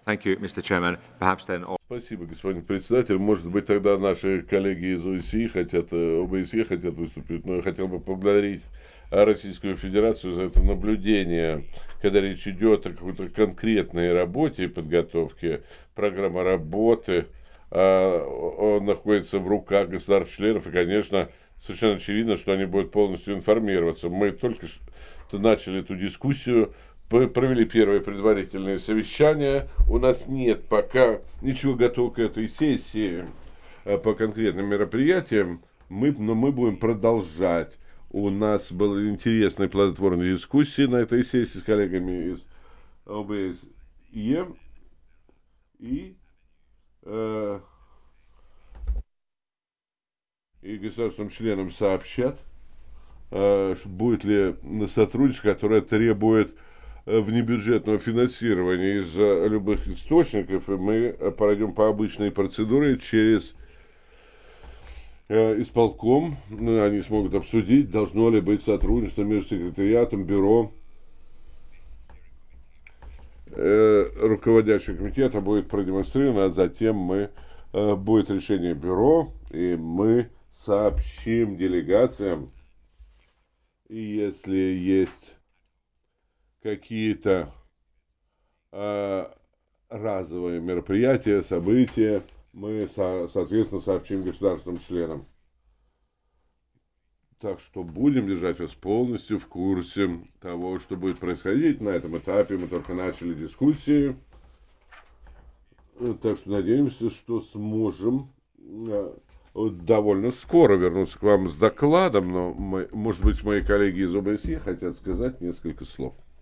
Thank you, Mr. Chairman. Perhaps then Спасибо, господин председатель. Может быть, тогда наши коллеги из ОБСЕ хотят выступить, но я хотел бы поблагодарить Российскую Федерацию за это наблюдение, когда речь идет о какой-то конкретной работе и подготовке. Программа работы находится в руках государств-членов, и, конечно, совершенно очевидно, что они будут полностью информироваться. Мы только что начали эту дискуссию, провели первое предварительное совещание. У нас нет пока ничего готового к этой сессии по конкретным мероприятиям. Но мы будем продолжать. У нас была интересная плодотворная дискуссия на этой сессии с коллегами из ОБСЕ. И, э, и государственным членам сообщат, будет ли сотрудничество, которое требует внебюджетного финансирования из любых источников, и мы пройдем по обычной процедуре через исполком. Они смогут обсудить, должно ли быть сотрудничество между секретариатом, бюро, руководящего комитета будет продемонстрировано, а затем будет решение бюро, и мы сообщим делегациям, и если есть какие-то э, разовые мероприятия, события, мы, соответственно, сообщим государственным членам. Так что будем держать вас полностью в курсе того, что будет происходить на этом этапе. Мы только начали дискуссии. Так что надеемся, что сможем довольно скоро вернуться к вам с докладом. Но, может быть, мои коллеги из ОБСЕ хотят сказать несколько слов.